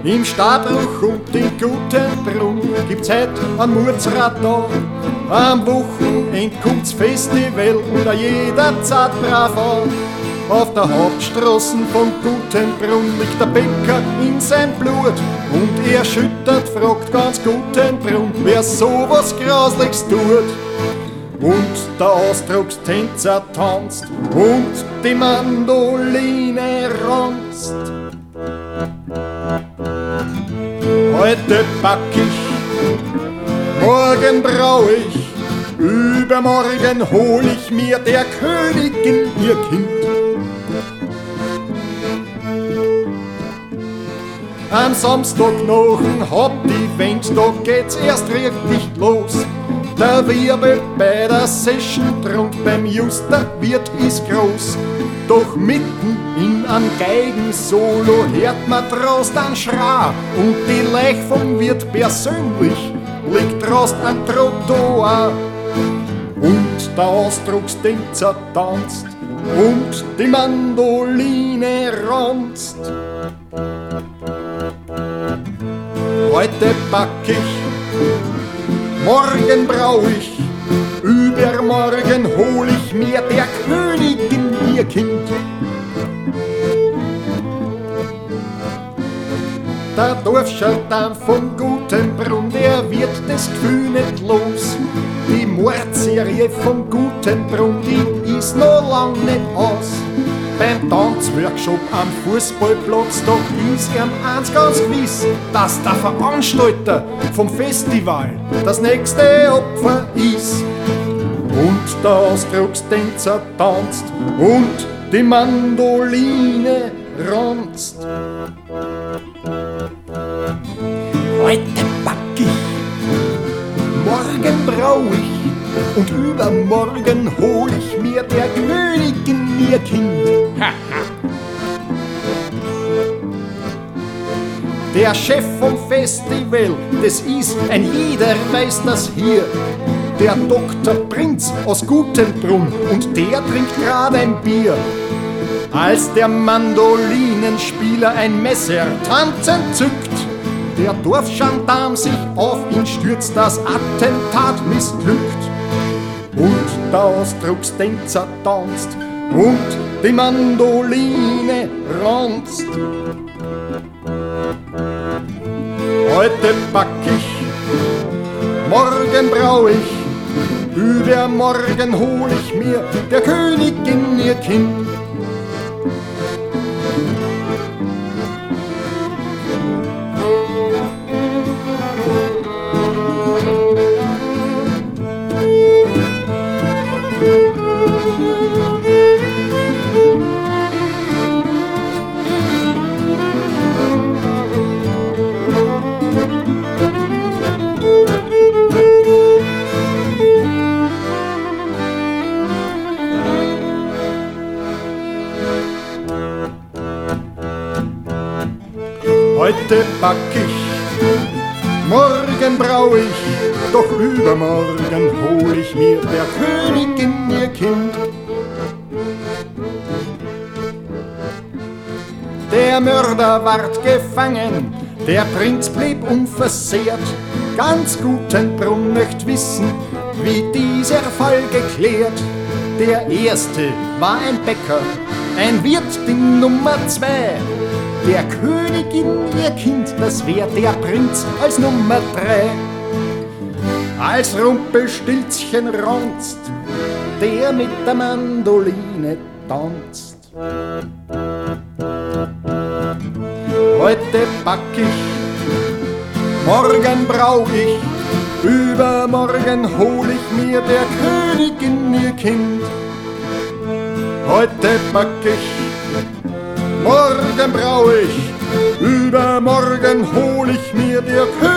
Im Stabruch und in Gutenbrunn gibt's heut ein Murzrad da. Am Wochenend kommt's Festival und a jeder zahlt brav an. Auf der Hauptstraße von Gutenbrunn liegt der Bäcker in sein Blut und er schüttert, fragt ganz Gutenbrunn, wer sowas Grausliches tut. Und der Ausdruckstänzer tanzt und die Mandoline ranzt. Heute back ich, morgen brau ich, übermorgen hol ich mir der Königin ihr Kind. Am Samstag nach'n Hauptevent, da geht's erst richtig los. Der Wirbel bei der Session drunkt beim Juster Wirt ist groß. Doch mitten in ein Geigensolo hört man draust an Schra und die Leich vom Wirt persönlich liegt draust an Trottoir. Und der Ausdruckstänzer tanzt und die Mandoline ranzt. Heute back ich, morgen brau ich, übermorgen hol ich mir der Königin ihr Kind. Der Dorfschaltan von Gutenbrunn, der wird das Gefühl nicht los. Die Mordserie von Gutenbrunn, die ist noch lang nicht aus. Beim Tanzworkshop am Fußballplatz, da ist ihm eins ganz gewiss, dass der Veranstalter vom Festival das nächste Opfer ist. Und der Ausdruckstänzer tanzt und die Mandoline ranzt. Heute back ich, morgen brau ich und übermorgen hol ich mir der Königin ihr Kind. Der Chef vom Festival, das ist ein jeder weiß das hier. Der Dr. Prinz aus Gutenbrunn und der trinkt gerade ein Bier. Als der Mandolinenspieler ein Messer tanzend zückt, der Dorfgendarm sich auf ihn stürzt, das Attentat missglückt. Und der Ausdruckstänzer tanzt und die Mandoline ranzt. Heute back ich, morgen brau ich, übermorgen hol ich mir der Königin ihr Kind. Heute back ich, morgen brau ich, doch übermorgen hol ich mir der Königin ihr Kind. Der Mörder ward gefangen, der Prinz blieb unversehrt. Ganz Gutenbrunn möcht wissen, wie dieser Fall geklärt. Der erste war ein Bäcker, ein Wirt die Nummer 2. Der Königin ihr Kind, das wär der Prinz als Nummer 3. Als Rumpelstilzchen ranzt, der mit der Mandoline tanzt. Heute back ich, morgen brau ich, übermorgen hol ich mir der Königin ihr Kind. Heute back ich, morgen brau ich, übermorgen hol ich mir der Königin